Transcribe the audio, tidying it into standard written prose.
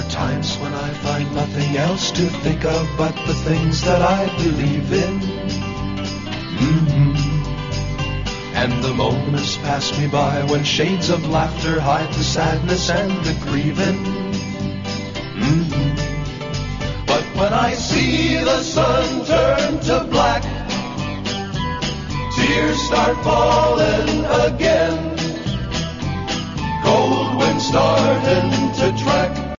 are times when I find nothing else to think of but the things that I believe in. And the moments pass me by when shades of laughter hide the sadness and the grieving. But when I see the sun turn to black, tears start falling again. Cold wind starting to track